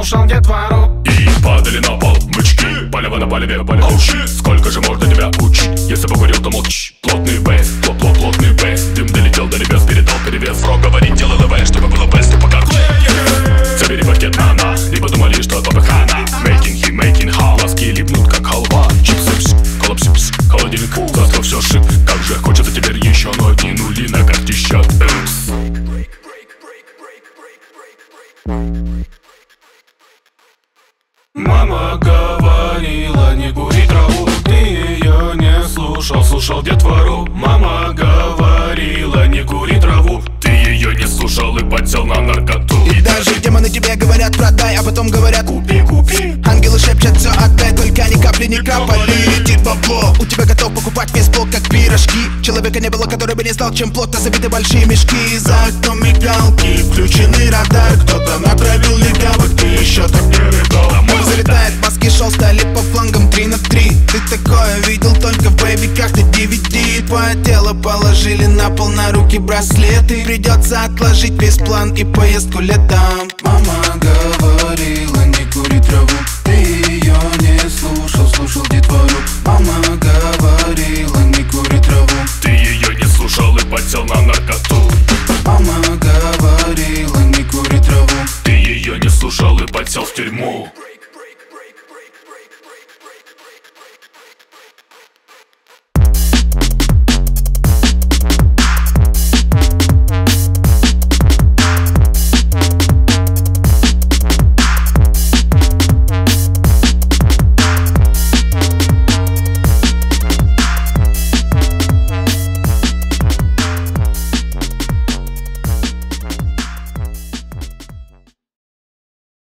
слушал детвору. И падали на пол бычки, полево на полеве, oh shit. Сколько же можно тебя учить? Если бы курил, то молчи. Плотный бейс, плотный бейс. Дым долетел до небес, передал перевес. Рок говорит, делай ЛВ, чтобы было бест, по карте. Забери пакет на, либо думали, что это хана. Making hot. Глазки липнут, как халва. Чипсы, коллапс, холодильник, зато все шик. Как же хочется теперь еще, но одни нули на карте счет. Мама говорила не кури траву, ты ее не слушал, слушал детвору. Мама говорила не кури траву, ты ее не слушал и подсел на наркоту. И даже демоны тебе говорят продай, а потом говорят купи, купи. Ангелы шепчут все отдай, только ни капли не капали. Летит бабло, у тебя готов покупать весь блок как пирожки. Человека не было, который бы не стал, чем плотно забиты большие мешки. За окном мигалки, включены радар. Кто-то натравил легавых, ты еще так не видал. Залетает маски, шел, стали по флангам 3 на 3. Ты такое видел только в боевиках, ты DVD. Твое тело положили на пол, на руки браслеты. Придется отложить весь план и поездку летом. Мама говорила не кури траву, ты ее не слушал, слушал детвору. Мама говорила не кури траву, ты ее не слушал и подсел на наркоту. Мама говорила не кури траву, ты ее не слушал и подсел в тюрьму.